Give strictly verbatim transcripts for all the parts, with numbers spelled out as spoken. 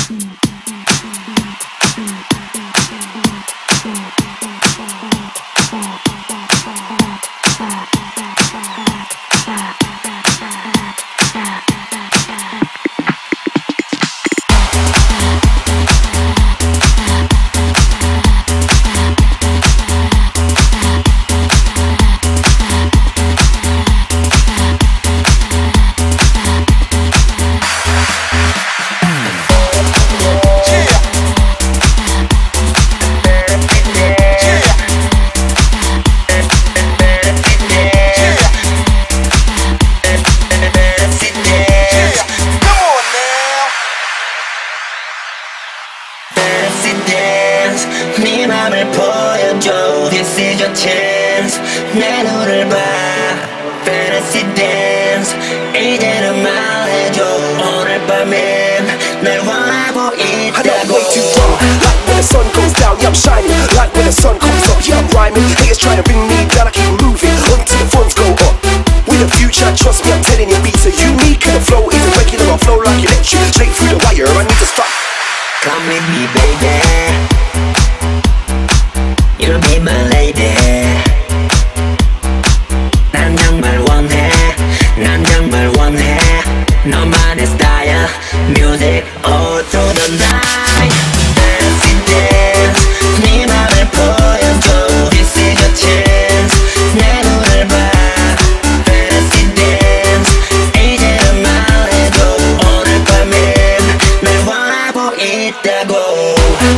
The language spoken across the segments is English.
네 맘을 보여줘. This is your chance. 내 눈을 봐. Fantasy dance. 이제는 말해줘. 오늘 밤엔 날 원하고 있다고. I know way too far. Like when the sun goes down, yeah I'm shining. Like when the sun comes up, yeah I'm rhyming. Haters trying to bring me down, I keep moving until the funds go up. With the future, trust me, I'm telling you, beats are unique and the flow isn't regular. I flow like electric, straight through the wire. I need to stop. Come with me, baby. You'll be my lady. 난 정말 원해. 난 정말 원해. 너만의 style. Music all through the night. Dancing dance. 네 맘을 보여줘. This is your chance. 내 눈을 봐. Fantasy dance. 이제는 말해줘. 오늘 밤엔 날 원하고 있다고.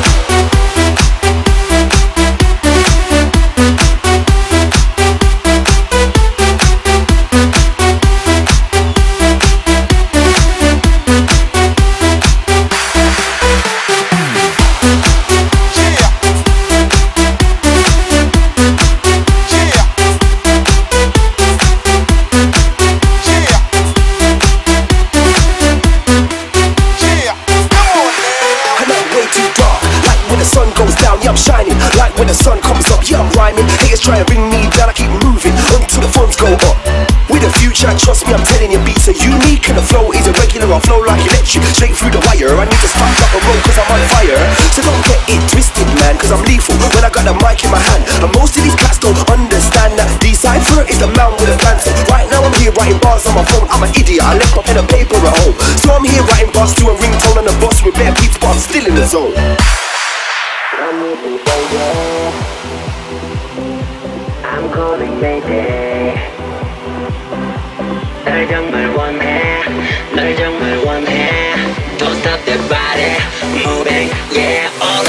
I'm shining, like when the sun comes up, yeah I'm rhyming. Haters try to bring me down, I keep moving until the funds go up. With the future, trust me, I'm telling you, beats are unique and the flow isn't regular. I flow like electric, straight through the wire. I need to spark up a roll cause I'm on fire. So don't get it twisted, man, cause I'm lethal when I got the mic in my hand. And most of these cats don't understand that Decipher is the man with a plan. So right now I'm here writing bars on my phone. I'm an idiot, I left my pen and paper at home. So I'm here writing bars to a ringtone on the bus with bare beats, but I'm still in the zone. Come with me, baby. I'm calling, baby. 널 정말 원해. 널 정말 원해. Don't stop that body moving, yeah. All